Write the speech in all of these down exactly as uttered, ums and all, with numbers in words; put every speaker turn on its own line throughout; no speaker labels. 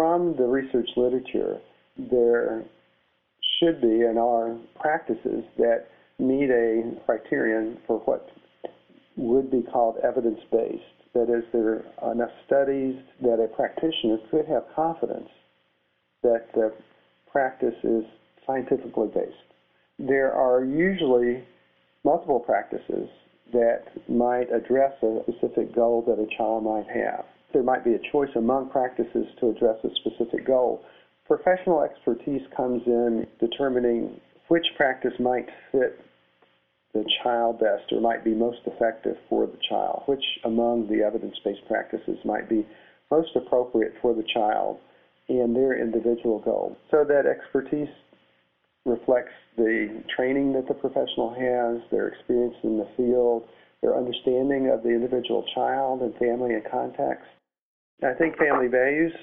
From the research literature, there should be and are practices that meet a criterion for what would be called evidence-based. That is, there are enough studies that a practitioner could have confidence that the practice is scientifically based. There are usually multiple practices that might address a specific goal that a child might have. There might be a choice among practices to address a specific goal. Professional expertise comes in determining which practice might fit the child best or might be most effective for the child, which among the evidence-based practices might be most appropriate for the child and their individual goal. So that expertise reflects the training that the professional has, their experience in the field, their understanding of the individual child and family and context. I think family values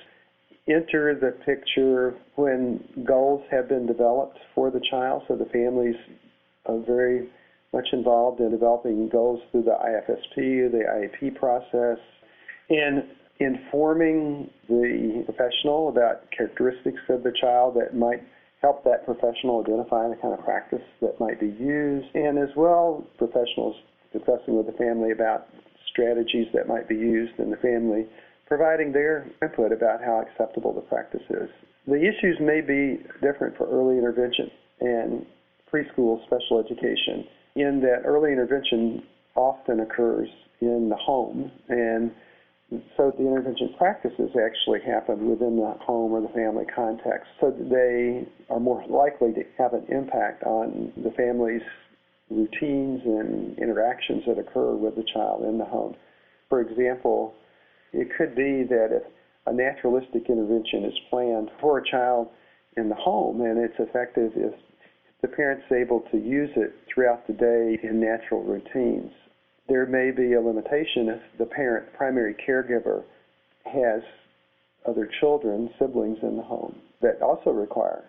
enter the picture when goals have been developed for the child, so the family's are very much involved in developing goals through the I F S P, the I E P process, and informing the professional about characteristics of the child that might help that professional identify the kind of practice that might be used, and as well professionals discussing with the family about strategies that might be used in the family, providing their input about how acceptable the practice is. The issues may be different for early intervention and preschool special education, in that early intervention often occurs in the home, and so the intervention practices actually happen within the home or the family context, so that they are more likely to have an impact on the family's routines and interactions that occur with the child in the home. For example, it could be that if a naturalistic intervention is planned for a child in the home and it's effective if the parent's able to use it throughout the day in natural routines, there may be a limitation if the parent, primary caregiver, has other children, siblings in the home that also require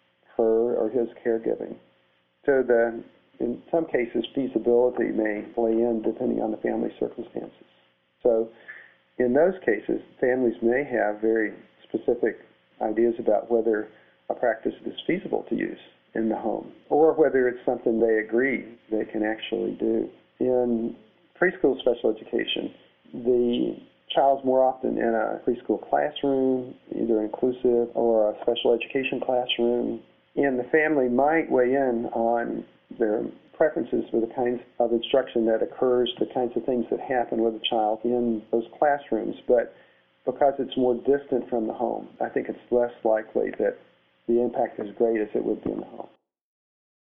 her or his caregiving. So the, in some cases, feasibility may play in depending on the family circumstances. So in those cases, families may have very specific ideas about whether a practice is feasible to use in the home, or whether it's something they agree they can actually do. In preschool special education, the child's more often in a preschool classroom, either inclusive or a special education classroom, and the family might weigh in on their preferences for the kinds of instruction that occurs, the kinds of things that happen with a child in those classrooms, but because it's more distant from the home, I think it's less likely that the impact is great as it would be in the home.